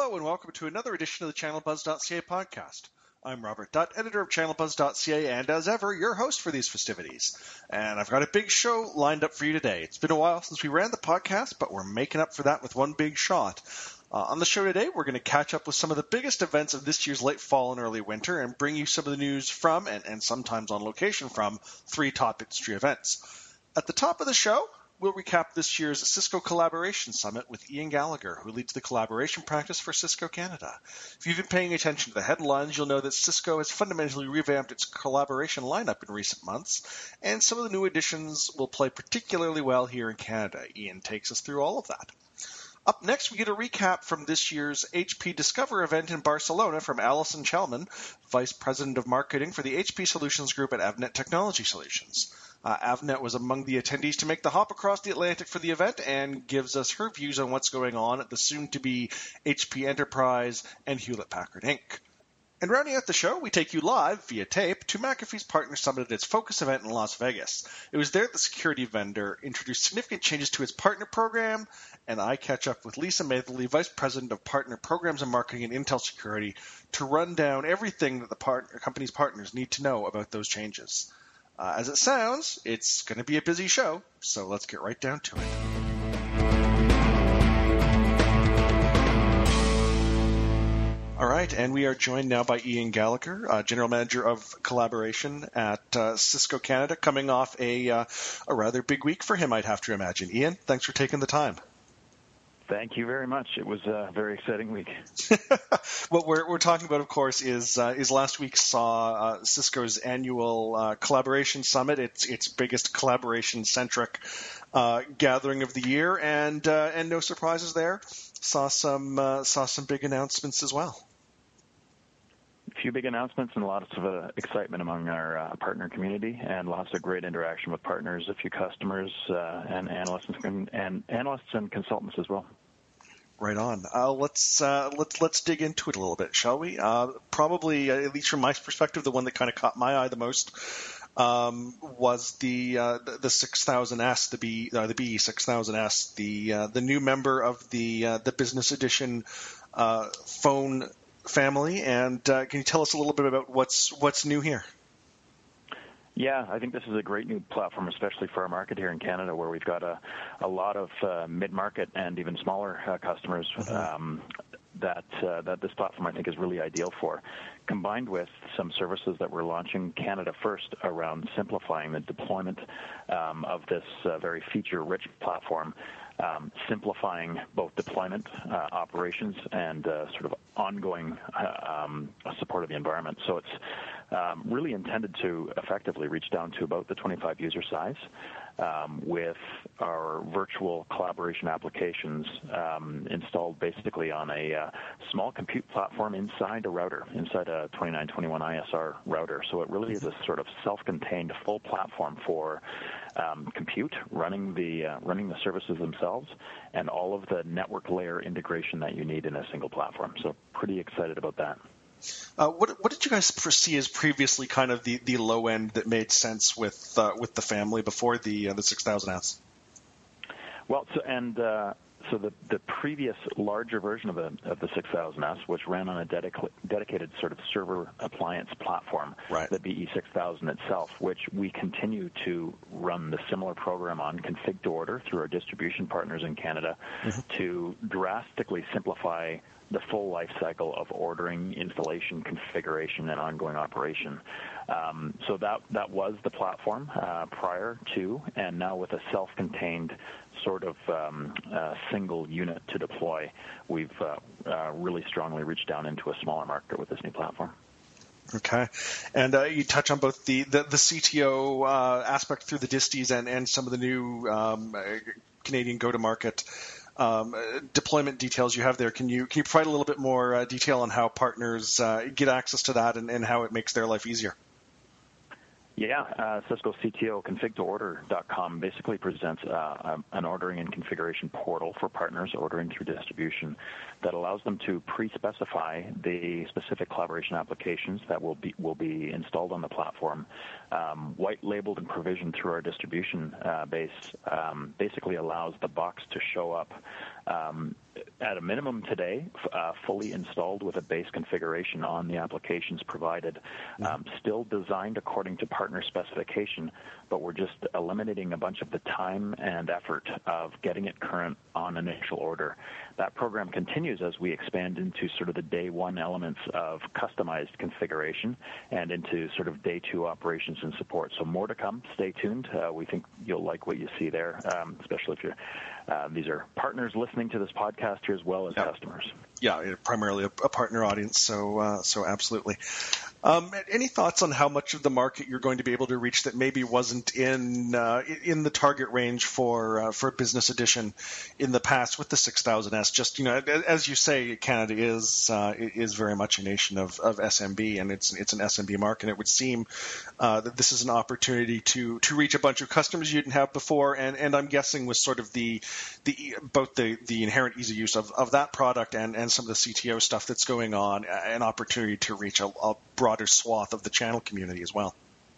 Hello and welcome to another edition of the ChannelBuzz.ca podcast. I'm Robert Dutt, editor of ChannelBuzz.ca, and as ever, your host for these festivities. And I've got a big show lined up for you today. It's been a while since we ran the podcast, but we're making up for that with one big shot. On the show today, we're going to catch up with some of the biggest events of this year's late fall and early winter and bring you some of the news from, and sometimes on location from, 3 top industry events. At the top of the show, we'll recap this year's Cisco Collaboration Summit with Ian Gallagher, who leads the collaboration practice for Cisco Canada. If you've been paying attention to the headlines, you'll know that Cisco has fundamentally revamped its collaboration lineup in recent months, and some of the new additions will play particularly well here in Canada. Ian takes us through all of that. Up next, we get a recap from this year's HP Discover event in Barcelona from Alison Chelman, Vice President of Marketing for the HP Solutions Group at Avnet Technology Solutions. Avnet was among the attendees to make the hop across the Atlantic for the event and gives us her views on what's going on at the soon-to-be HP Enterprise and Hewlett-Packard Inc. And rounding out the show, we take you live via tape to McAfee's Partner Summit at its Focus event in Las Vegas. It was there that the security vendor introduced significant changes to its partner program, and I catch up with Lisa Matherly, Vice President of Partner Programs and Marketing at Intel Security, to run down everything that the company's partners need to know about those changes. As it sounds, it's going to be a busy show, so let's get right down to it. All right, and we are joined now by Ian Gallagher, General Manager of Collaboration at Cisco Canada, coming off a rather big week for him, I'd have to imagine. Ian, thanks for taking the time. Thank you very much. It was a very exciting week. What we're talking about, of course, is last week saw Cisco's annual Collaboration Summit, its biggest collaboration-centric gathering of the year, and no surprises there. Saw some big announcements as well. A few big announcements and lots of excitement among our partner community, and lots of great interaction with partners, a few customers, and analysts and consultants as well. Right on. Let's dig into it a little bit, shall we? Probably, at least from my perspective, the one that kind of caught my eye the most was the 6000S, the BE6000S, the new member of the Business Edition phone family. And can you tell us a little bit about what's new here? Yeah, I think this is a great new platform, especially for our market here in Canada, where we've got a lot of mid-market and even smaller customers that this platform, I think, is really ideal for, combined with some services that we're launching Canada first around simplifying the deployment of this very feature-rich platform, simplifying both deployment operations and sort of ongoing support of the environment. So it's really intended to effectively reach down to about the 25 user size with our virtual collaboration applications installed basically on a small compute platform inside a router, inside a 2921 ISR router. So it really is a sort of self-contained full platform for compute, running the services themselves, and all of the network layer integration that you need in a single platform. So pretty excited about that. What did you guys foresee as previously kind of the low end that made sense with the family before the 6000S? Well, so the previous larger version of the 6000S, which ran on a dedicated sort of server appliance platform, right, the BE6000 itself, which we continue to run the similar program on, config to order through our distribution partners in Canada, to drastically simplify the full life cycle of ordering, installation, configuration, and ongoing operation. So that was the platform prior to, and now with a self-contained sort of single unit to deploy, we've really strongly reached down into a smaller market with this new platform. Okay. And you touch on both the CTO aspect through the disties and some of the new Canadian go-to-market deployment details you have there. Can you provide a little bit more detail on how partners get access to that and how it makes their life easier? Yeah, Cisco CTO config2order.com basically presents an ordering and configuration portal for partners ordering through distribution that allows them to pre-specify the specific collaboration applications that will be installed on the platform. White labeled and provisioned through our distribution base basically allows the box to show up at a minimum today, fully installed with a base configuration on the applications provided, still designed according to partner specification, but we're just eliminating a bunch of the time and effort of getting it current on initial order. That program continues as we expand into sort of the day one elements of customized configuration and into sort of day two operations and support. So more to come. Stay tuned. We think you'll like what you see there, especially if you're these are partners listening to this podcast here as well as customers. Yeah, primarily a partner audience, so absolutely. Any thoughts on how much of the market you're going to be able to reach that maybe wasn't in the target range for Business Edition in the past with the 6000S? Just, as you say, Canada is very much a nation of SMB, and it's an SMB market. And it would seem that this is an opportunity to reach a bunch of customers you didn't have before, and I'm guessing with sort of both the inherent easy use of that product and some of the CTO stuff that's going on, an opportunity to reach a broader swath of the channel community as well.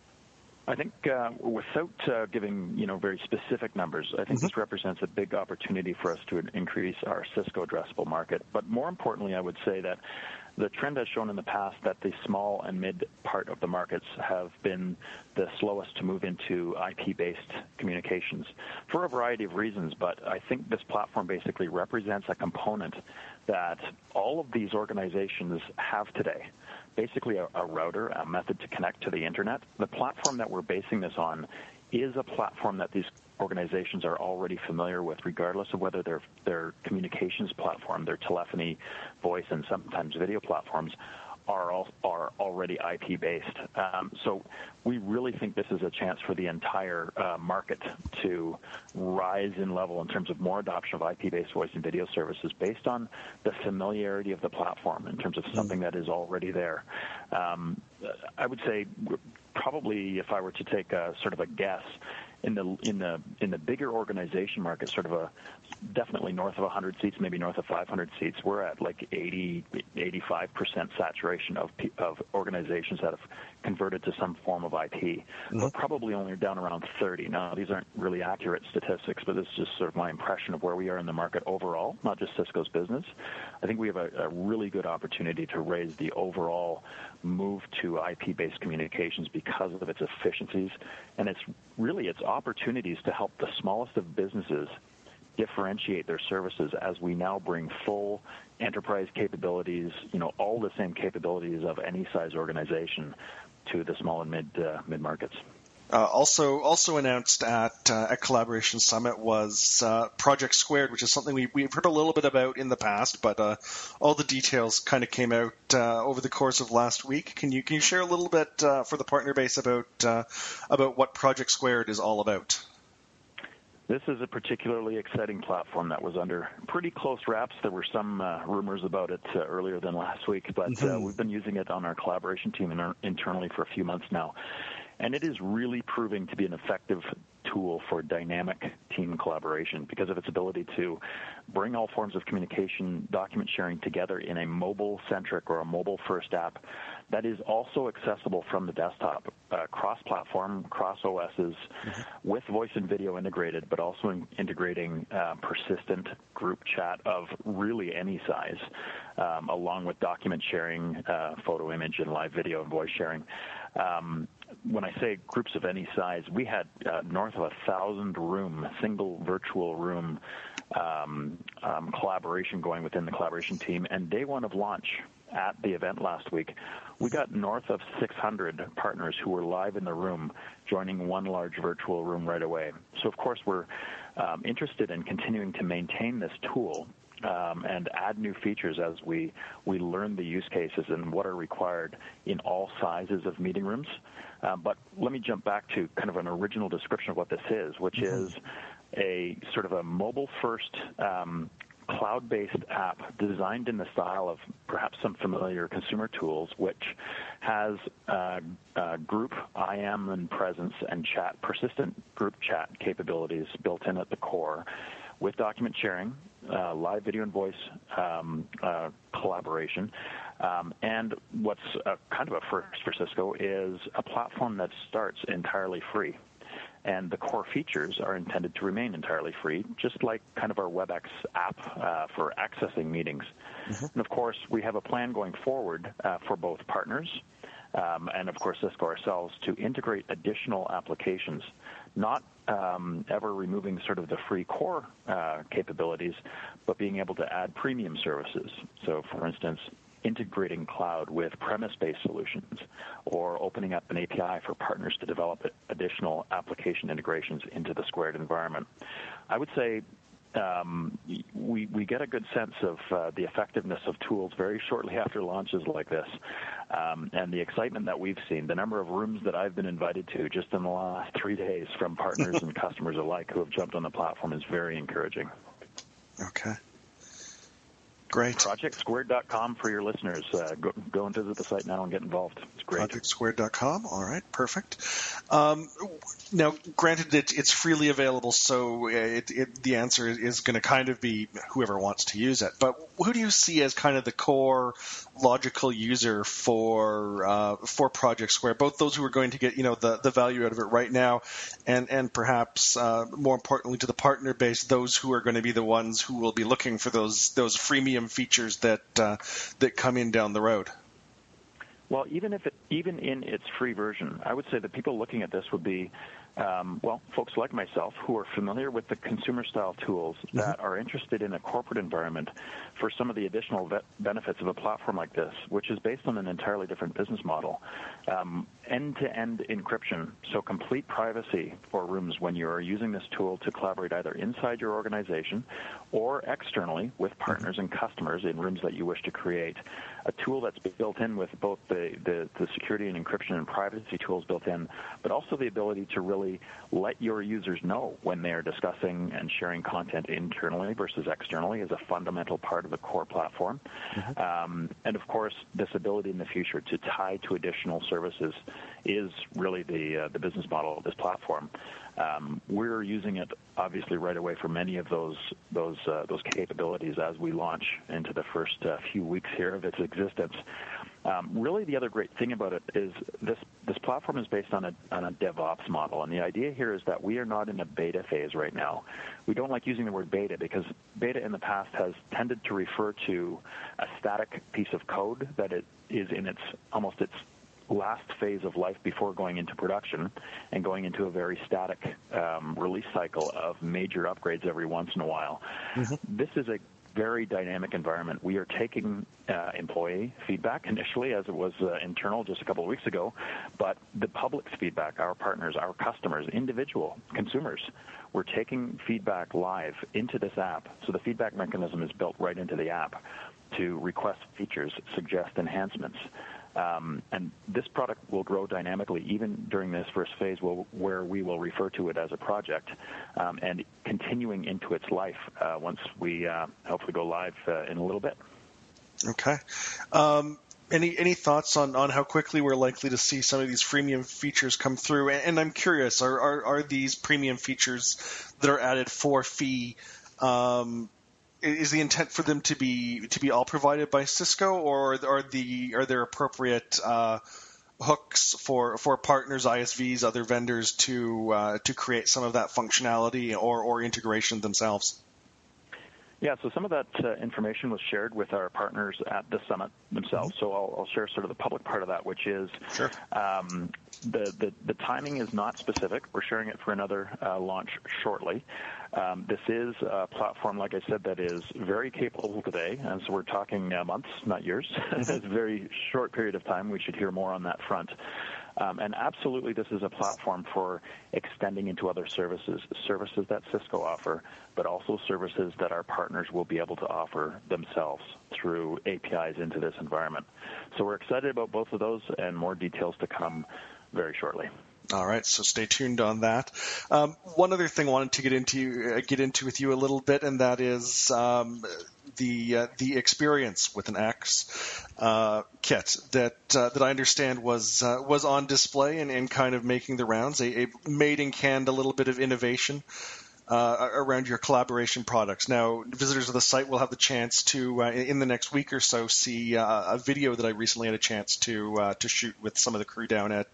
I think without giving very specific numbers, I think this represents a big opportunity for us to increase our Cisco addressable market. But more importantly, I would say that the trend has shown in the past that the small and mid part of the markets have been the slowest to move into IP-based communications for a variety of reasons. But I think this platform basically represents a component that all of these organizations have today. Basically a router, a method to connect to the internet. The platform that we're basing this on is a platform that these organizations are already familiar with, regardless of whether their communications platform, their telephony, voice, and sometimes video platforms are already IP-based. So we really think this is a chance for the entire market to rise in level in terms of more adoption of IP-based voice and video services based on the familiarity of the platform in terms of something that is already there. I would say probably, if I were to take a sort of a guess, in the bigger organization market, sort of definitely north of 100 seats, maybe north of 500 seats, we're at like 85% saturation of organizations that have converted to some form of IP. We're probably only down around 30. Now, these aren't really accurate statistics, but this is just sort of my impression of where we are in the market overall, not just Cisco's business. I think we have a really good opportunity to raise the overall move to IP-based communications because of its efficiencies, and it's opportunities to help the smallest of businesses differentiate their services as we now bring full enterprise capabilities, all the same capabilities of any size organization to the small and mid markets. Also announced at Collaboration Summit was Project Squared, which is something we've heard a little bit about in the past, but all the details kind of came out over the course of last week. Can you share a little bit for the partner base about what Project Squared is all about? This is a particularly exciting platform that was under pretty close wraps. There were some rumors about it earlier than last week, but we've been using it on our collaboration team internally for a few months now. And it is really proving to be an effective tool for dynamic team collaboration because of its ability to bring all forms of communication, document sharing together in a mobile-centric or a mobile-first app that is also accessible from the desktop, cross-platform, cross-OSs, with voice and video integrated, but also integrating persistent group chat of really any size, along with document sharing, photo, image, and live video and voice sharing. When I say groups of any size, we had north of 1,000-room, single virtual room collaboration going within the collaboration team. And day one of launch at the event last week, we got north of 600 partners who were live in the room, joining one large virtual room right away. So, of course, we're interested in continuing to maintain this tool and add new features as we learn the use cases and what are required in all sizes of meeting rooms. But let me jump back to kind of an original description of what this is, which is a sort of a mobile-first cloud-based app designed in the style of perhaps some familiar consumer tools, which has group IM and presence and chat, persistent group chat capabilities built in at the core, with document sharing, live video and voice collaboration. And what's kind of a first for Cisco is a platform that starts entirely free. and the core features are intended to remain entirely free, just like kind of our WebEx app for accessing meetings. And of course, we have a plan going forward for both partners and, of course, Cisco ourselves to integrate additional applications, not ever removing sort of the free core capabilities, but being able to add premium services. So, for instance, integrating cloud with premise-based solutions, or opening up an API for partners to develop additional application integrations into the Squared environment. I would say we get a good sense of the effectiveness of tools very shortly after launches like this. And the excitement that we've seen, the number of rooms that I've been invited to just in the last 3 days from partners and customers alike who have jumped on the platform is very encouraging. Okay. Great. ProjectSquared.com for your listeners. Go and visit the site now and get involved. It's great. ProjectSquared.com. All right. Perfect. Now, granted, it's freely available, so the answer is going to kind of be whoever wants to use it. But who do you see as kind of the core logical user for Project Squared? Both those who are going to get the value out of it right now, and perhaps more importantly to the partner base, those who are going to be the ones who will be looking for those freemium features that come in down the road. Well, even in its free version, I would say that people looking at this would be, folks like myself who are familiar with the consumer-style tools that are interested in a corporate environment for some of the additional benefits of a platform like this, which is based on an entirely different business model. End-to-end encryption, so complete privacy for rooms when you are using this tool to collaborate either inside your organization or externally with partners and customers in rooms that you wish to create. A tool that's built in with both the security and encryption and privacy tools built in, but also the ability to really let your users know when they are discussing and sharing content internally versus externally is a fundamental part of the core platform. And, of course, this ability in the future to tie to additional services is really the business model of this platform. We're using it obviously right away for many of those capabilities as we launch into the first few weeks here of its existence. Really, the other great thing about it is this platform is based on a DevOps model, and the idea here is that we are not in a beta phase right now. We don't like using the word beta because beta in the past has tended to refer to a static piece of code that it is in its last phase of life before going into production and going into a very static release cycle of major upgrades every once in a while. This is a very dynamic environment. We are taking employee feedback initially, as it was internal just a couple of weeks ago, but the public's feedback, our partners, our customers, individual consumers, we're taking feedback live into this app. So the feedback mechanism is built right into the app to request features, suggest enhancements. And this product will grow dynamically even during this first phase where we will refer to it as a project and continuing into its life once we hopefully go live in a little bit. Okay. Any thoughts on how quickly we're likely to see some of these freemium features come through? And I'm curious, are these premium features that are added for fee is the intent for them to be all provided by Cisco, or are there appropriate hooks for partners, ISVs, other vendors to create some of that functionality or integration themselves? Yeah, so some of that information was shared with our partners at the summit themselves. So I'll share sort of the public part of that, which is sure. The timing is not specific. We're sharing it for another launch shortly. This is a platform, like I said, that is very capable today, and so we're talking months, not years. It's a very short period of time. We should hear more on that front. And absolutely, this is a platform for extending into other services that Cisco offer, but also services that our partners will be able to offer themselves through APIs into this environment. So we're excited about both of those, and more details to come very shortly. All right, so stay tuned on that. One other thing I wanted to get into with you a little bit, and that is the experience with an X kit that I understand was on display and kind of making the rounds. A made and canned a little bit of innovation. around your collaboration products. Now, visitors of the site will have the chance to, in the next week or so, see a video that I recently had a chance to shoot with some of the crew down at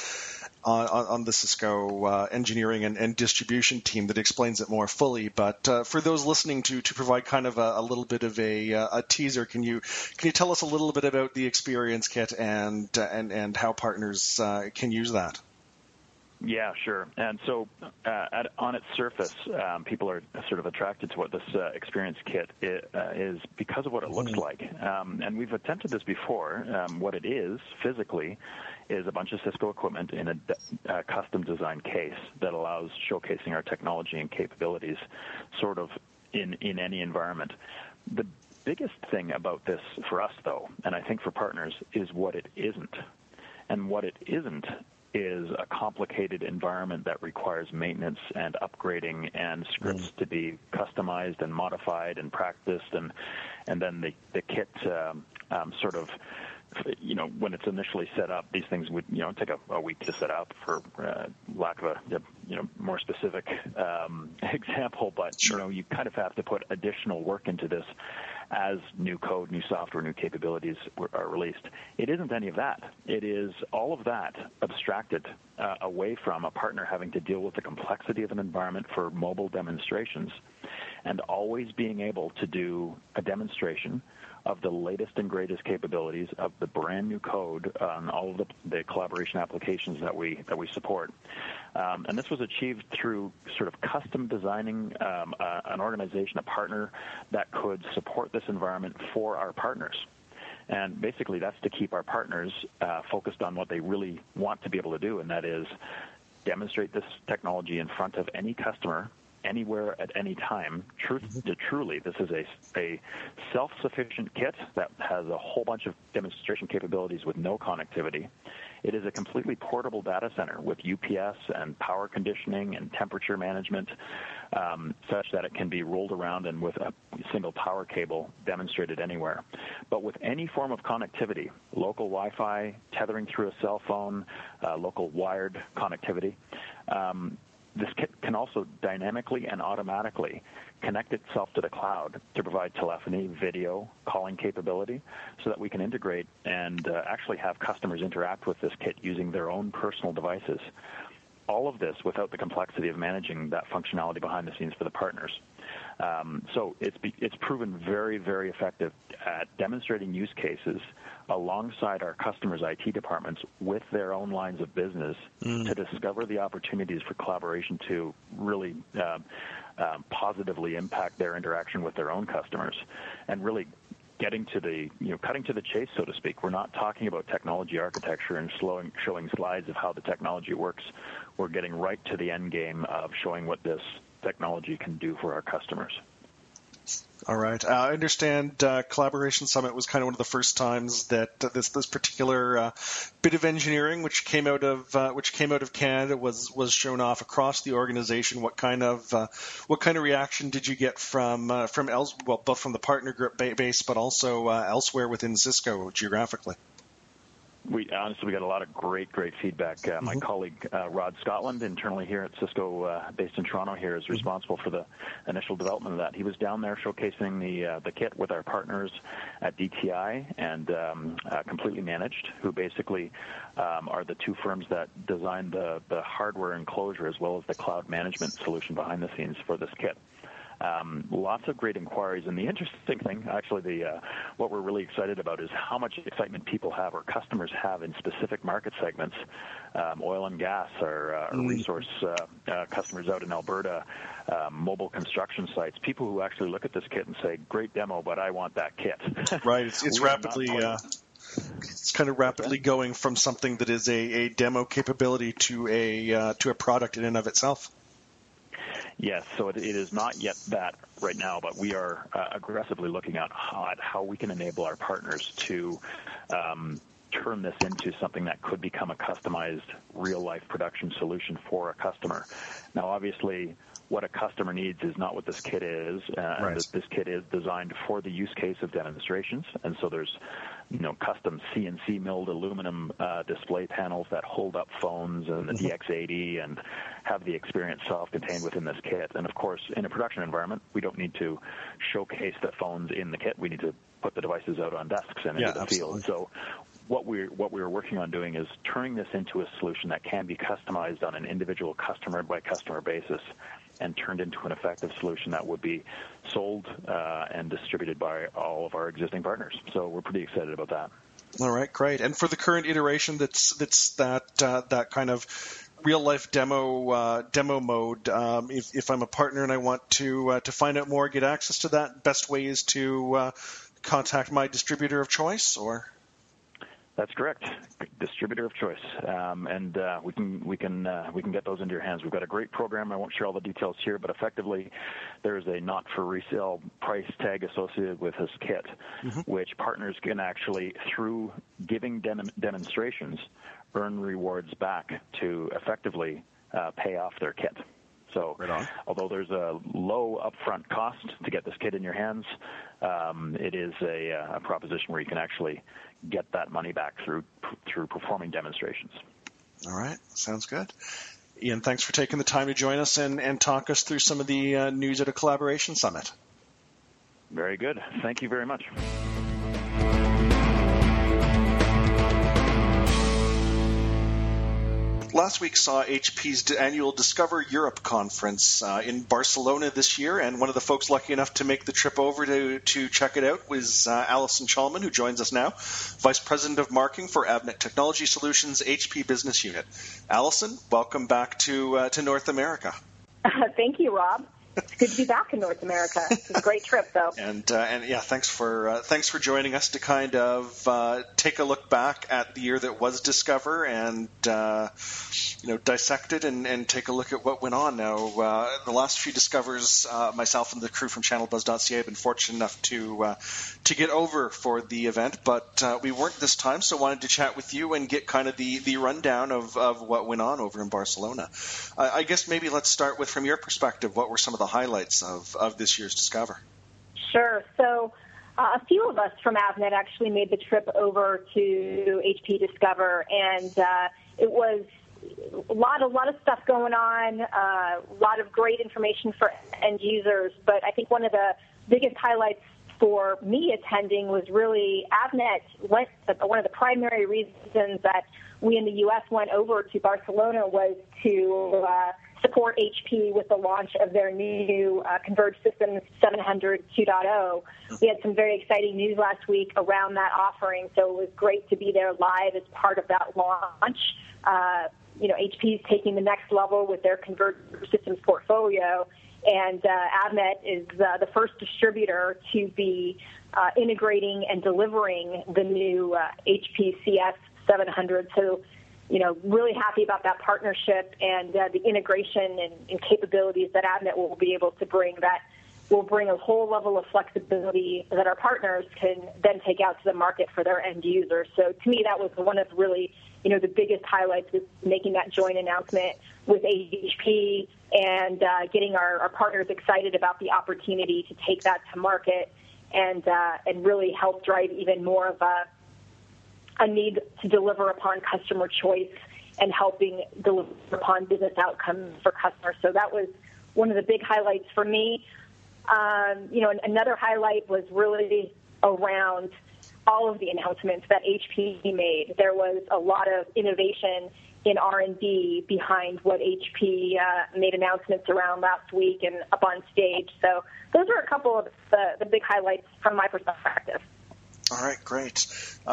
on the Cisco engineering and distribution team that explains it more fully. But for those listening, to provide kind of a little bit of a teaser, can you tell us a little bit about the Experience Kit and how partners can use that? Yeah, sure. And so on its surface, people are sort of attracted to what this Experience Kit is because of what it looks like. And we've attempted this before. What it is, physically, is a bunch of Cisco equipment in a custom-designed case that allows showcasing our technology and capabilities sort of in any environment. The biggest thing about this for us, though, and I think for partners, is what it isn't. And what it isn't is a complicated environment that requires maintenance and upgrading and scripts to be customized and modified and practiced, and then the kit sort of, when it's initially set up, these things would take a week to set up, for lack of a more specific example. But sure, you kind of have to put additional work into this as new code, new software, new capabilities are released. It isn't any of that. It is all of that abstracted away from a partner having to deal with the complexity of an environment for mobile demonstrations, and always being able to do a demonstration of the latest and greatest capabilities of the brand new code on all of the collaboration applications that we support. And this was achieved through sort of custom designing an organization, a partner that could support this environment for our partners. And basically that's to keep our partners focused on what they really want to be able to do, and that is demonstrate this technology in front of any customer anywhere at any time. Truly, this is a self-sufficient kit that has a whole bunch of demonstration capabilities with no connectivity. It is a completely portable data center with UPS and power conditioning and temperature management, such that it can be rolled around and with a single power cable demonstrated anywhere. But with any form of connectivity, local Wi-Fi, tethering through a cell phone, local wired connectivity, this kit can also dynamically and automatically connect itself to the cloud to provide telephony, video, calling capability, so that we can integrate and actually have customers interact with this kit using their own personal devices. All of this without the complexity of managing that functionality behind the scenes for the partners. So it's proven very, very effective at demonstrating use cases alongside our customers' IT departments with their own lines of business to discover the opportunities for collaboration to really positively impact their interaction with their own customers, and really getting to the, cutting to the chase, so to speak. We're not talking about technology architecture and showing slides of how the technology works. We're getting right to the end game of showing what this technology can do for our customers. All right. I understand Collaboration Summit was kind of one of the first times that this particular bit of engineering, which came out of Canada, was shown off across the organization. What kind of reaction did you get from both from the partner group base, but also elsewhere within Cisco geographically? We got a lot of great feedback. My colleague Rod Scotland, internally here at Cisco, based in Toronto here, is responsible for the initial development of that. He was down there showcasing the kit with our partners at DTI and Completely Managed, who basically are the two firms that designed the hardware enclosure as well as the cloud management solution behind the scenes for this kit. Lots of great inquiries, and the interesting thing, actually, what we're really excited about is how much excitement people have or customers have in specific market segments. Oil and gas are resource customers out in Alberta, mobile construction sites, people who actually look at this kit and say, great demo, but I want that kit. Right. It's rapidly... It's kind of rapidly going from something that is a demo capability to a product in and of itself. Yes, so it is not yet that right now, but we are aggressively looking at how we can enable our partners to turn this into something that could become a customized real-life production solution for a customer. Now, obviously, what a customer needs is not what this kit is. Right. This kit is designed for the use case of demonstrations, and so there's custom CNC milled aluminum display panels that hold up phones and the DX80 and have the experience self-contained within this kit. And of course, in a production environment, we don't need to showcase the phones in the kit. We need to put the devices out on desks and into the field. So what we're working on doing is turning this into a solution that can be customized on an individual customer by customer basis and turned into an effective solution that would be sold and distributed by all of our existing partners. So we're pretty excited about that. All right, great. And for the current iteration, that's that kind of real life demo mode. If I'm a partner and I want to find out more, get access to that, best way is to contact my distributor of choice, or? That's correct, distributor of choice, and we can get those into your hands. We've got a great program. I won't share all the details here, but effectively, there is a not for resale price tag associated with this kit, which partners can actually, through giving demonstrations, earn rewards back to effectively pay off their kit. So although there's a low upfront cost to get this kit in your hands, it is a proposition where you can actually get that money back through performing demonstrations. All right. Sounds good. Ian, thanks for taking the time to join us and talk us through some of the news at a Collaboration Summit. Very good. Thank you very much. Last week saw HP's annual Discover Europe conference in Barcelona this year, and one of the folks lucky enough to make the trip over to check it out was Alison Chalman, who joins us now, Vice President of Marketing for Avnet Technology Solutions, HP Business Unit. Alison, welcome back to North America. Thank you, Rob. It's good to be back in North America. It's a great trip, though. And yeah, thanks for joining us to kind of take a look back at the year that was Discover and dissect it and take a look at what went on. Now, the last few Discovers, myself and the crew from ChannelBuzz.ca have been fortunate enough to get over for the event, but we weren't this time, so wanted to chat with you and get kind of the rundown of what went on over in Barcelona. I guess maybe let's start with, from your perspective, what were some of the highlights of this year's Discover? Sure. So a few of us from Avnet actually made the trip over to HP Discover, and it was a lot of stuff going on, a lot of great information for end users. But I think one of the biggest highlights for me attending was really Avnet one of the primary reasons that we in the U.S. went over to Barcelona was to support HP with the launch of their new Converged Systems 700 2.0. We had some very exciting news last week around that offering, so it was great to be there live as part of that launch. HP is taking the next level with their Converged Systems portfolio, and Avnet is the first distributor to be integrating and delivering the new HP CS 700. So, really happy about that partnership and the integration and capabilities that Avnet will be able to bring that will bring a whole level of flexibility that our partners can then take out to the market for their end users. So to me, that was one of really, the biggest highlights was making that joint announcement with HP and getting our partners excited about the opportunity to take that to market and really help drive even more of a need to deliver upon customer choice and helping deliver upon business outcomes for customers. So that was one of the big highlights for me. Another highlight was really around all of the announcements that HP made. There was a lot of innovation in R&D behind what HP made announcements around last week and up on stage. So those are a couple of the big highlights from my perspective. All right, great.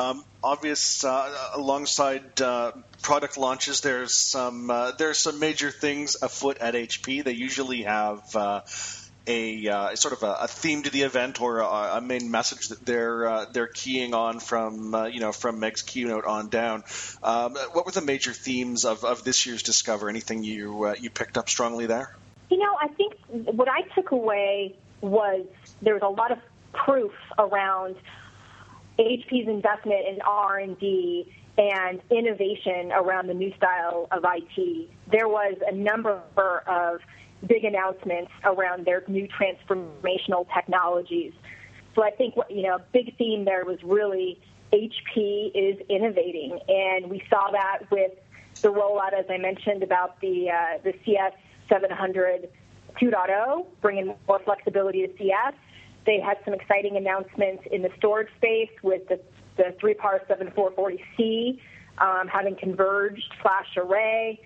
Alongside product launches, there's some major things afoot at HP. They usually have a sort of a theme to the event or a main message that they're keying on from Meg's keynote on down. What were the major themes of this year's Discover? Anything you picked up strongly there? I think what I took away was there was a lot of proof around HP's investment in R&D and innovation around the new style of IT. There was a number of big announcements around their new transformational technologies. So I think a big theme there was really HP is innovating, and we saw that with the rollout, as I mentioned, about the CS700 2.0, bringing more flexibility to CS. They had some exciting announcements in the storage space with the 3PAR 7440C having converged flash array,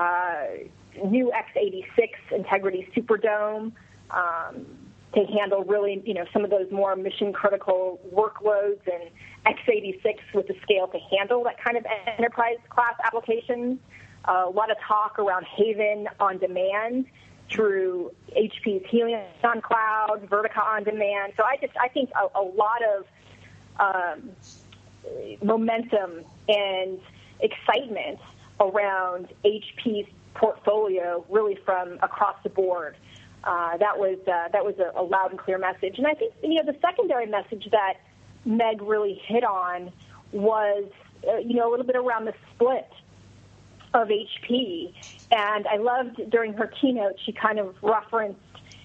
new x86 Integrity Superdome to handle really, some of those more mission-critical workloads, and x86 with the scale to handle that kind of enterprise-class applications. A lot of talk around Haven on demand through HP's Helion on Cloud, Vertica on demand. So I think a lot of momentum and excitement around HP's portfolio, really from across the board. That was a loud and clear message. And I think the secondary message that Meg really hit on was a little bit around the split of HP. And I loved during her keynote, she kind of referenced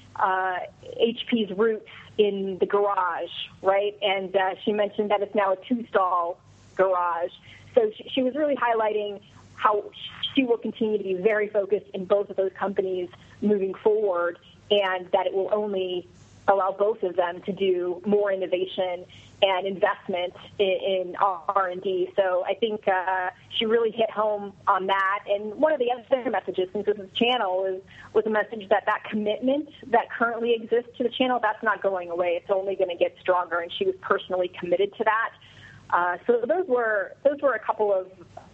HP's roots in the garage, right? And she mentioned that it's now a two-stall garage. So she was really highlighting how she will continue to be very focused in both of those companies moving forward, and that it will only allow both of them to do more innovation and investment in R&D. So I think she really hit home on that. And one of the other messages, since this is channel, was a message that commitment that currently exists to the channel, that's not going away. It's only going to get stronger, and she was personally committed to that. So those were a couple of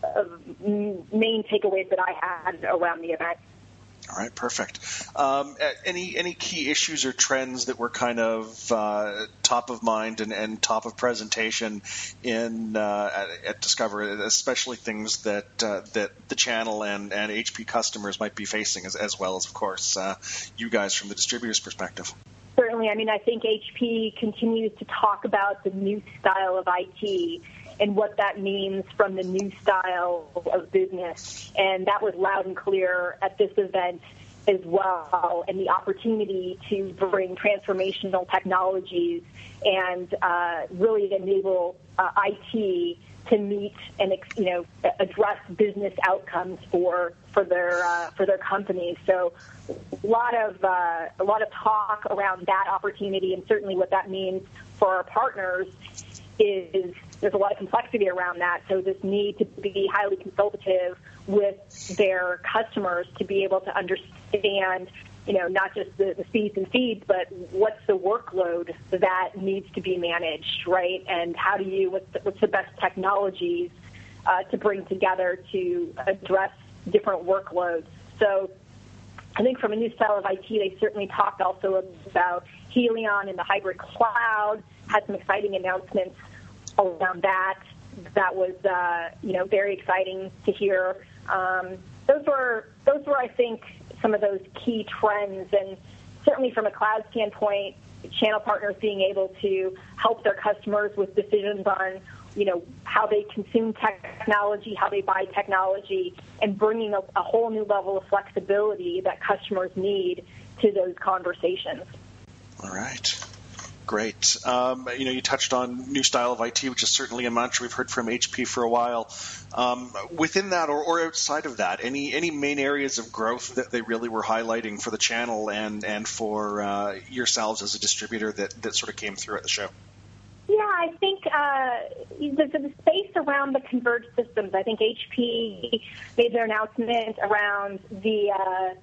main takeaways that I had around the event. All right, perfect. Any key issues or trends that were kind of top of mind and top of presentation at Discover, especially things that the channel and HP customers might be facing, as well as, of course, you guys from the distributor's perspective? Certainly. I mean, I think HP continues to talk about the new style of IT and what that means from the new style of business. And that was loud and clear at this event as well, and the opportunity to bring transformational technologies and really enable IT to meet and address business outcomes for their companies. So a lot of talk around that opportunity, and certainly what that means for our partners is there's a lot of complexity around that. So this need to be highly consultative with their customers to be able to understand, not just the speeds and feeds, but what's the workload that needs to be managed, right? And what's the best technologies to bring together to address different workloads. So I think from a new style of IT, they certainly talked also about Helion in the hybrid cloud, had some exciting announcements around that. That was, very exciting to hear. Those were, I think, some of those key trends. And certainly from a cloud standpoint, channel partners being able to help their customers with decisions on, how they consume technology, how they buy technology, and bringing a whole new level of flexibility that customers need to those conversations. All right. Great. You touched on new style of IT, which is certainly a mantra we've heard from HP for a while. Within that or outside of that, any main areas of growth that they really were highlighting for the channel and for yourselves as a distributor that sort of came through at the show? Yeah, I think the space around the converged systems. I think HP made their announcement around the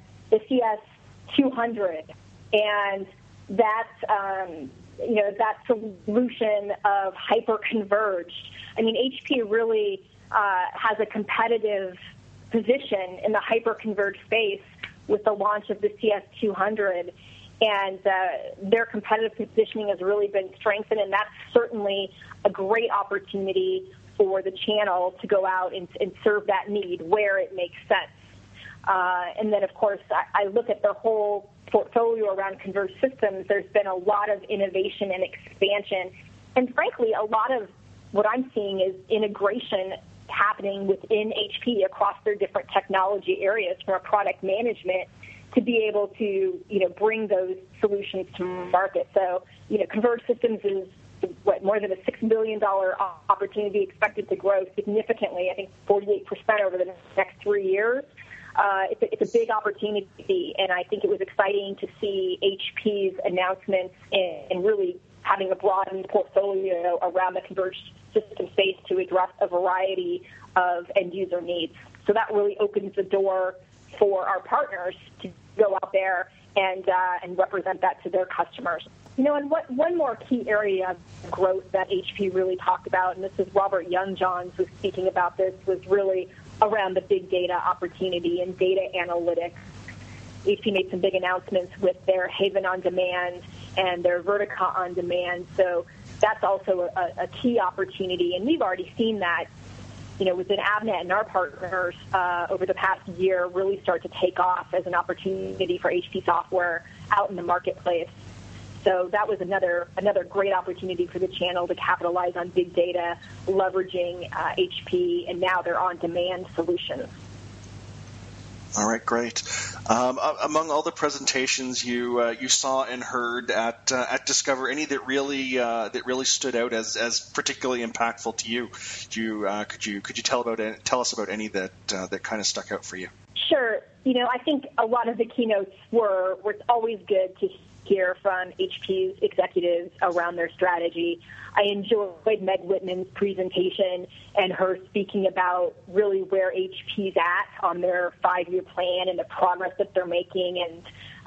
CS200, and that's that solution of hyper-converged. I mean, HP really has a competitive position in the hyper-converged space with the launch of the CS200, and their competitive positioning has really been strengthened, and that's certainly a great opportunity for the channel to go out and serve that need where it makes sense. And then, of course, I look at the whole portfolio around converged systems. There's been a lot of innovation and expansion And frankly, a lot of what I'm seeing is integration happening within HP across their different technology areas from a product management to be able to, bring those solutions to market. So, Converged Systems is more than a $6 billion opportunity, expected to grow significantly, I think 48% over the next 3 years. It's a big opportunity, and I think it was exciting to see HP's announcements and really having a broadened portfolio around the converged system space to address a variety of end-user needs. So that really opens the door for our partners to go out there and represent that to their customers. And one more key area of growth that HP really talked about, and this is Robert Young-Johns was speaking about this, was really around the big data opportunity and data analytics. HP made some big announcements with their Haven on Demand and their Vertica on Demand. So that's also a key opportunity, and we've already seen that, within Avnet and our partners over the past year really start to take off as an opportunity for HP software out in the marketplace. So that was another great opportunity for the channel to capitalize on big data, leveraging HP, and now their on-demand solutions. All right, great. Among all the presentations you saw and heard at Discover, any that really stood out as particularly impactful to you? Could you tell us about any that kind of stuck out for you? Sure. I think a lot of the keynotes were always good to hear from HP's executives around their strategy. I enjoyed Meg Whitman's presentation and her speaking about really where HP's at on their 5-year plan and the progress that they're making. And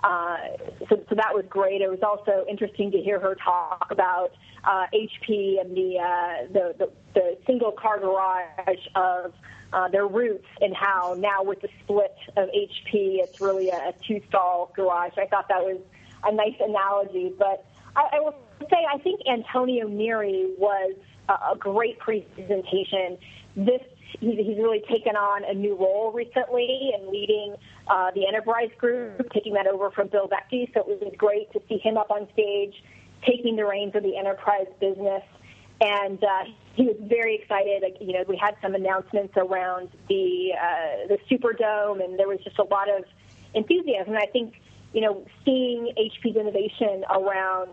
so that was great. It was also interesting to hear her talk about HP and the single car garage of their roots, and how now with the split of HP, it's really a 2-stall garage. I thought that was a nice analogy, but I will say I think Antonio Neri was a great presentation. He's really taken on a new role recently in leading the enterprise group, taking that over from Bill Vecchi. So it was great to see him up on stage, taking the reins of the enterprise business, and he was very excited. We had some announcements around the Superdome, and there was just a lot of enthusiasm. And I think seeing HP's innovation around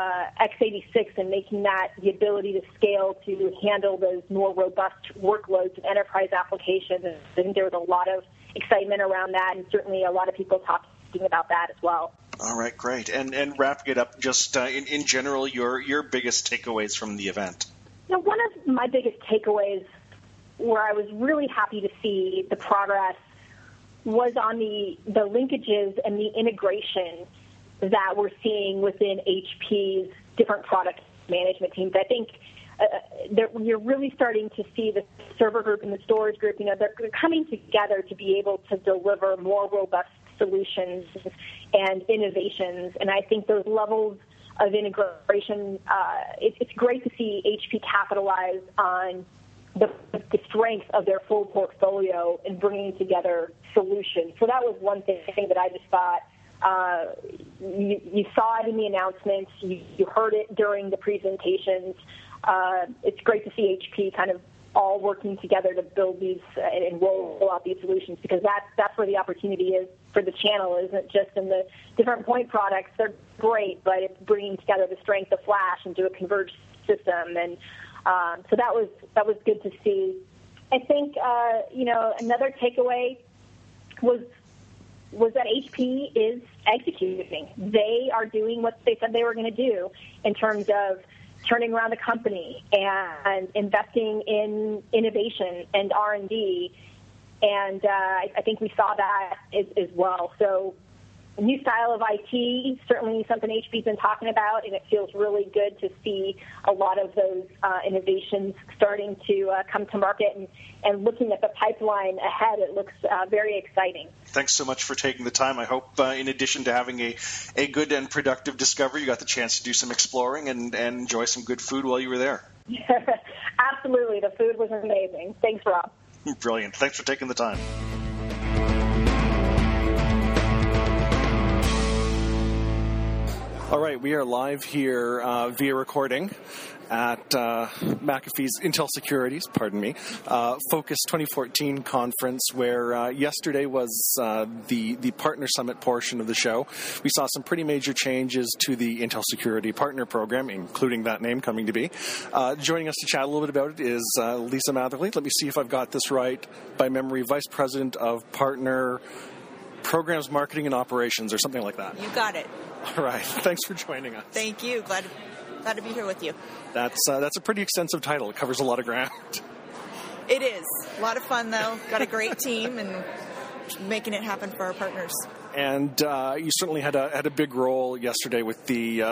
x86 and making that the ability to scale to handle those more robust workloads and enterprise applications, I think there was a lot of excitement around that, and certainly a lot of people talking about that as well. All right, great. And wrapping it up, just in general, your biggest takeaways from the event? One of my biggest takeaways, where I was really happy to see the progress, was on the linkages and the integration that we're seeing within HP's different product management teams. I think you're really starting to see the server group and the storage group, they're coming together to be able to deliver more robust solutions and innovations. And I think those levels of integration, it's great to see HP capitalize on the strength of their full portfolio in bringing together solutions. So that was one thing that I just thought, you saw it in the announcements, you heard it during the presentations. It's great to see HP kind of all working together to build these and roll out these solutions, because that's where the opportunity is for the channel, isn't just in the different point products. They're great, but it's bringing together the strength of Flash into a converged system. And so that was good to see. I think another takeaway was that HP is executing. They are doing what they said they were going to do in terms of turning around the company and investing in innovation and R&D. And I think we saw that as well. So a new style of IT, certainly something HP's been talking about, and it feels really good to see a lot of those innovations starting to come to market. And looking at the pipeline ahead, it looks very exciting. Thanks so much for taking the time. I hope in addition to having a good and productive discovery, you got the chance to do some exploring and enjoy some good food while you were there. Absolutely. The food was amazing. Thanks, Rob. Brilliant. Thanks for taking the time. All right, we are live here via recording at McAfee's Intel Securities, Focus 2014 conference, where yesterday was the Partner Summit portion of the show. We saw some pretty major changes to the Intel Security Partner Program, including that name coming to be. Joining us to chat a little bit about it is Lisa Matherly. Let me see if I've got this right by memory. Vice President of Partner Programs, Marketing, and Operations, or something like that. You got it. All right. Thanks for joining us. Thank you. Glad to be here with you. That's a pretty extensive title. It covers a lot of ground. It is. A lot of fun, though. Got a great team and making it happen for our partners. And you certainly had a big role yesterday with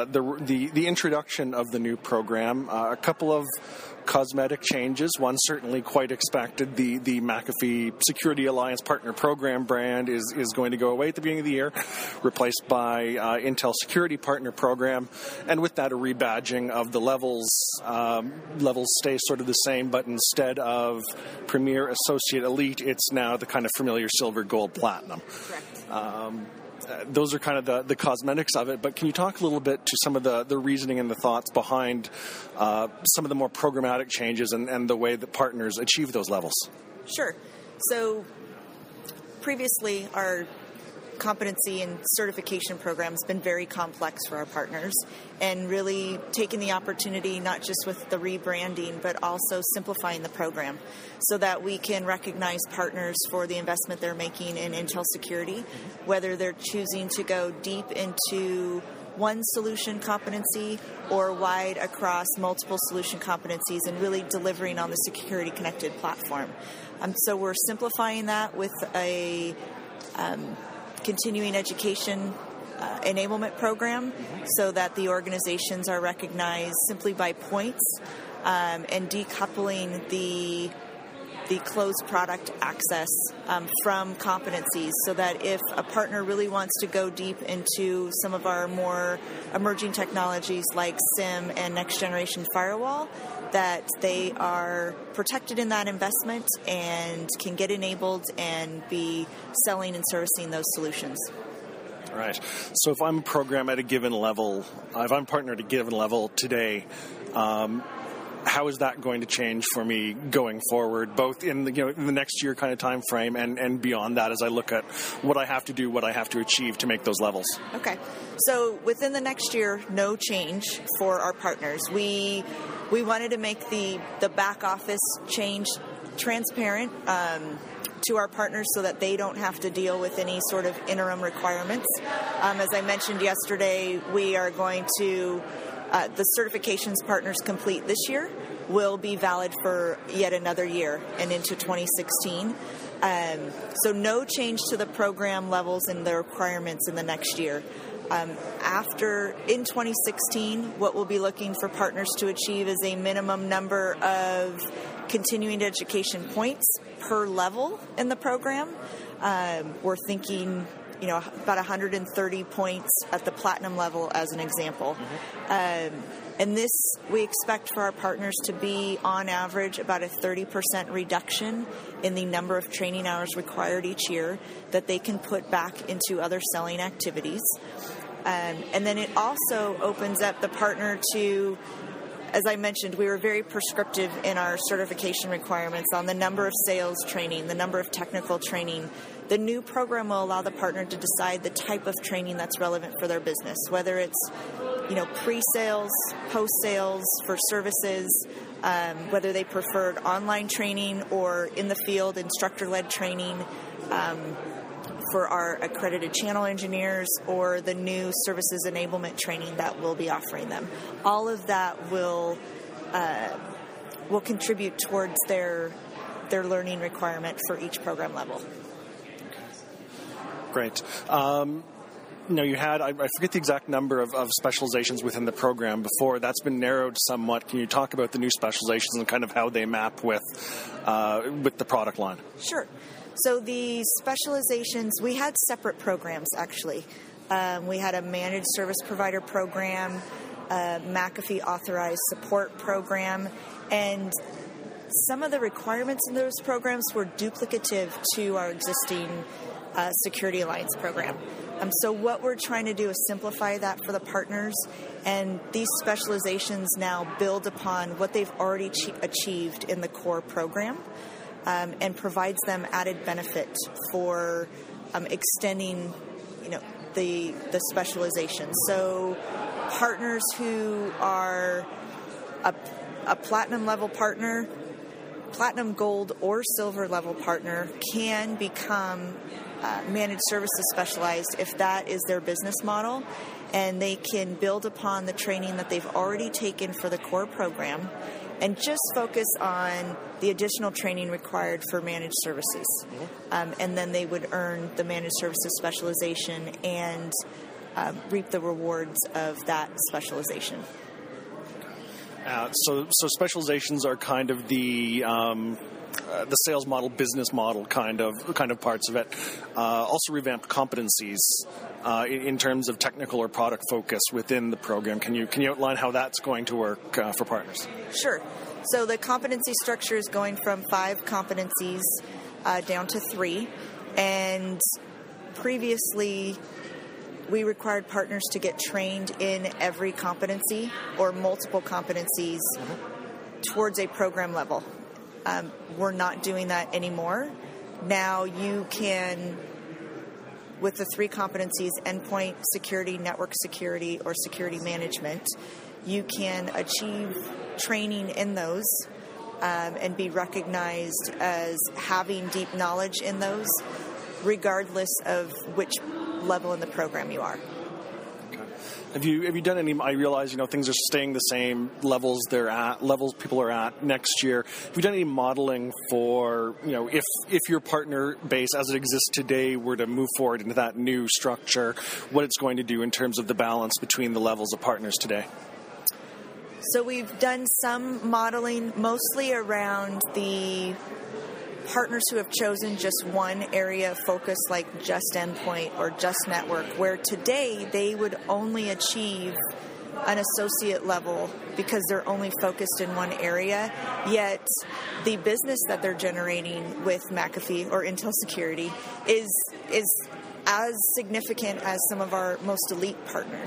the introduction of the new program. A couple of cosmetic changes. One certainly quite expected. The McAfee Security Alliance Partner Program brand is going to go away at the beginning of the year, replaced by Intel Security Partner Program, and with that a rebadging of the levels. Levels stay sort of the same, but instead of Premier, Associate, Elite, it's now the kind of familiar Silver, Gold, Platinum. Correct. Those are kind of the cosmetics of it, but can you talk a little bit to some of the reasoning and the thoughts behind some of the more programmatic changes and the way that partners achieve those levels? Sure. So previously, our competency and certification program has been very complex for our partners, and really taking the opportunity not just with the rebranding but also simplifying the program so that we can recognize partners for the investment they're making in Intel Security, whether they're choosing to go deep into one solution competency or wide across multiple solution competencies and really delivering on the security connected platform. So we're simplifying that with a continuing education enablement program so that the organizations are recognized simply by points, and decoupling the closed product access from competencies, so that if a partner really wants to go deep into some of our more emerging technologies like SIM and next generation firewall, that they are protected in that investment and can get enabled and be selling and servicing those solutions. Right. So if I'm a program at a given level, if I'm a partner at a given level today, how is that going to change for me going forward, both in the next year kind of time frame and beyond that, as I look at what I have to do, what I have to achieve to make those levels? Okay. So within the next year, no change for our partners. We wanted to make the back office change transparent to our partners so that they don't have to deal with any sort of interim requirements. As I mentioned yesterday, we are going to the certifications partners complete this year will be valid for yet another year and into 2016. So no change to the program levels and the requirements in the next year. In 2016, what we'll be looking for partners to achieve is a minimum number of continuing education points per level in the program. We're thinking about 130 points at the platinum level as an example. And this, we expect for our partners to be, on average, about a 30% reduction in the number of training hours required each year that they can put back into other selling activities. And then it also opens up the partner to, as I mentioned, we were very prescriptive in our certification requirements on the number of sales training, the number of technical training. The new program will allow the partner to decide the type of training that's relevant for their business, whether it's pre-sales, post-sales for services, whether they preferred online training or in the field instructor-led training for our accredited channel engineers, or the new services enablement training that we'll be offering them. All of that will contribute towards their learning requirement for each program level. Great. You had, I forget the exact number of specializations within the program before. That's been narrowed somewhat. Can you talk about the new specializations and kind of how they map with the product line? Sure. So the specializations, we had separate programs, actually. We had a managed service provider program, a McAfee authorized support program, and some of the requirements in those programs were duplicative to our existing Security Alliance program. So what we're trying to do is simplify that for the partners, and these specializations now build upon what they've already achieved in the core program, and provides them added benefit for extending, the specialization. So partners who are a platinum level partner, platinum, gold, or silver level partner can become managed services specialized if that is their business model, and they can build upon the training that they've already taken for the core program and just focus on the additional training required for managed services. And then they would earn the managed services specialization and reap the rewards of that specialization. So specializations are kind of the sales model, business model kind of parts of it. Also revamped competencies in terms of technical or product focus within the program. Can you outline how that's going to work for partners? Sure. So the competency structure is going from 5 competencies down to 3, and previously we required partners to get trained in every competency or multiple competencies towards a program level. We're not doing that anymore. Now you can, with the 3 competencies, endpoint security, network security, or security management, you can achieve training in those and be recognized as having deep knowledge in those, regardless of which level in the program you are. Have you done any? I realize things are staying the same levels people are at next year. Have you done any modeling for if your partner base as it exists today were to move forward into that new structure, what it's going to do in terms of the balance between the levels of partners today? So we've done some modeling, mostly around the partners who have chosen just one area of focus, like just endpoint or just network, where today they would only achieve an associate level because they're only focused in one area, yet the business that they're generating with McAfee or Intel Security is as significant as some of our most elite partners.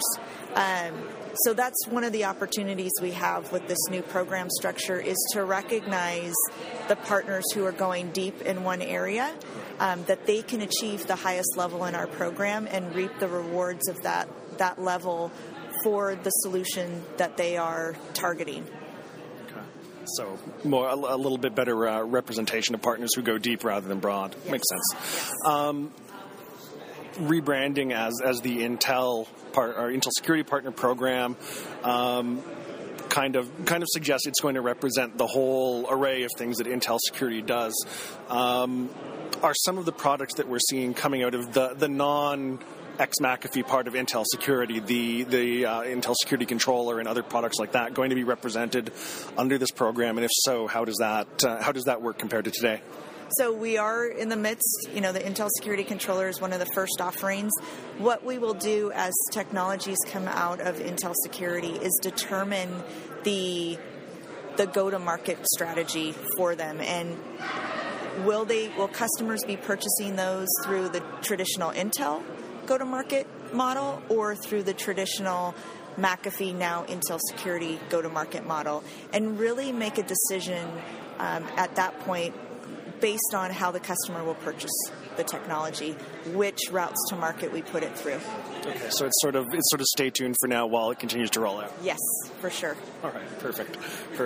So that's one of the opportunities we have with this new program structure, is to recognize the partners who are going deep in one area, that they can achieve the highest level in our program and reap the rewards of that level for the solution that they are targeting. Okay. So a little bit better representation of partners who go deep rather than broad. Yes. Makes sense. Yes. Rebranding as the Intel Security Partner Program kind of suggests it's going to represent the whole array of things that Intel Security does. Are some of the products that we're seeing coming out of the non ex-McAfee part of Intel Security, the Intel Security Controller and other products like that, going to be represented under this program? And if so, how does that work compared to today? So we are in the midst, the Intel Security Controller is one of the first offerings. What we will do as technologies come out of Intel Security is determine the go-to-market strategy for them. And will customers be purchasing those through the traditional Intel go-to-market model or through the traditional McAfee, now Intel Security go-to-market model, and really make a decision at that point based on how the customer will purchase the technology, which routes to market we put it through. Okay, so it's sort of stay tuned for now while it continues to roll out. Yes, for sure. All right, perfect.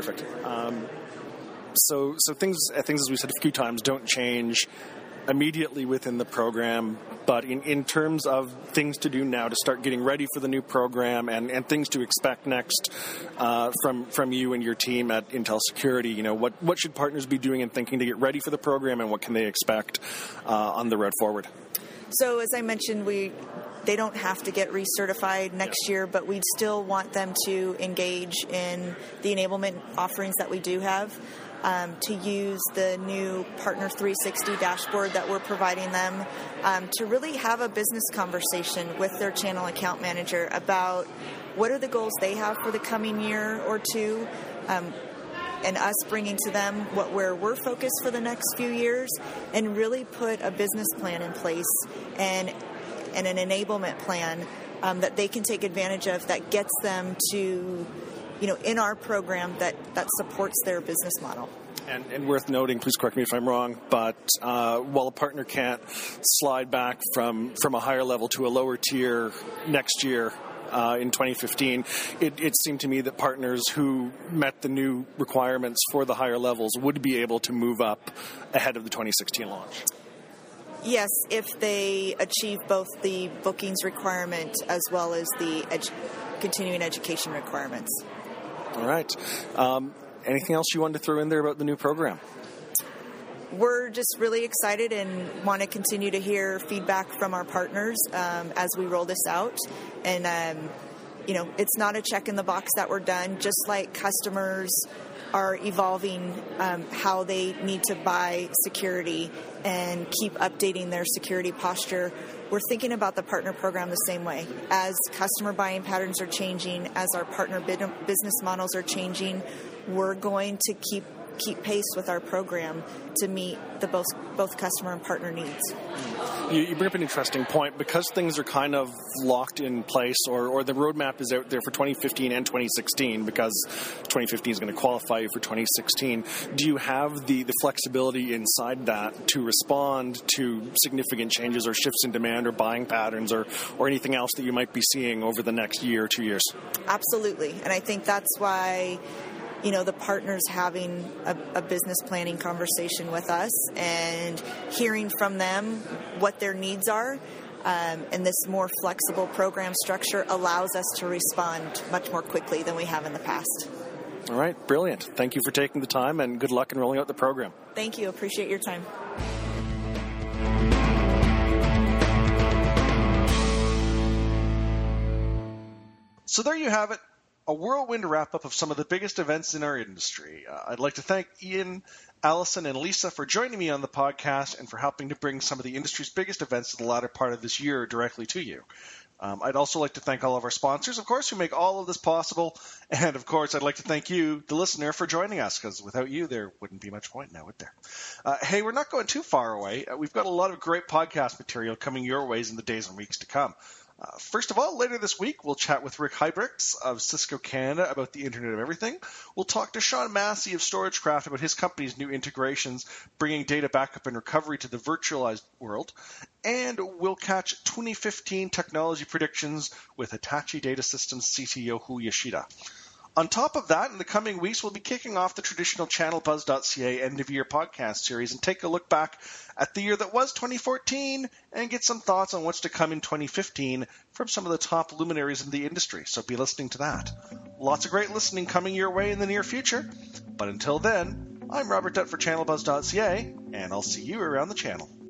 So things as we said a few times don't change immediately within the program, but in terms of things to do now to start getting ready for the new program and things to expect next from you and your team at Intel Security, what should partners be doing and thinking to get ready for the program, and what can they expect on the road forward? So as I mentioned, they don't have to get recertified next year, but we'd still want them to engage in the enablement offerings that we do have. To use the new Partner 360 dashboard that we're providing them, to really have a business conversation with their channel account manager about what are the goals they have for the coming year or two, and us bringing to them where we're focused for the next few years, and really put a business plan in place and and an enablement plan that they can take advantage of that gets them to, in our program that supports their business model. And worth noting, please correct me if I'm wrong, but while a partner can't slide back from a higher level to a lower tier next year, in 2015, it seemed to me that partners who met the new requirements for the higher levels would be able to move up ahead of the 2016 launch. Yes, if they achieve both the bookings requirement as well as the continuing education requirements. All right. Anything else you wanted to throw in there about the new program? We're just really excited and want to continue to hear feedback from our partners as we roll this out. And, it's not a check in the box that we're done, just like customers are evolving how they need to buy security and keep updating their security posture. We're thinking about the partner program the same way. As customer buying patterns are changing, as our partner business models are changing, we're going to keep pace with our program to meet the both customer and partner needs. You bring up an interesting point. Because things are kind of locked in place, or the roadmap is out there for 2015 and 2016, because 2015 is going to qualify you for 2016, do you have the flexibility inside that to respond to significant changes or shifts in demand or buying patterns or anything else that you might be seeing over the next year or 2 years? Absolutely. And I think that's why the partners having a business planning conversation with us and hearing from them what their needs are. And this more flexible program structure allows us to respond much more quickly than we have in the past. All right, brilliant. Thank you for taking the time, and good luck in rolling out the program. Thank you. Appreciate your time. So there you have it. A whirlwind wrap-up of some of the biggest events in our industry. I'd like to thank Ian, Allison, and Lisa for joining me on the podcast and for helping to bring some of the industry's biggest events to the latter part of this year directly to you. I'd also like to thank all of our sponsors, of course, who make all of this possible. And, of course, I'd like to thank you, the listener, for joining us, because without you, there wouldn't be much point now, would there? Hey, we're not going too far away. We've got a lot of great podcast material coming your ways in the days and weeks to come. First of all, later this week, we'll chat with Rick Hybrichts of Cisco Canada about the Internet of Everything. We'll talk to Sean Massey of StorageCraft about his company's new integrations, bringing data backup and recovery to the virtualized world. And we'll catch 2015 technology predictions with Hitachi Data Systems CTO Hu Yoshida. On top of that, in the coming weeks, we'll be kicking off the traditional ChannelBuzz.ca end-of-year podcast series and take a look back at the year that was 2014 and get some thoughts on what's to come in 2015 from some of the top luminaries in the industry. So be listening to that. Lots of great listening coming your way in the near future. But until then, I'm Robert Dutt for ChannelBuzz.ca, and I'll see you around the channel.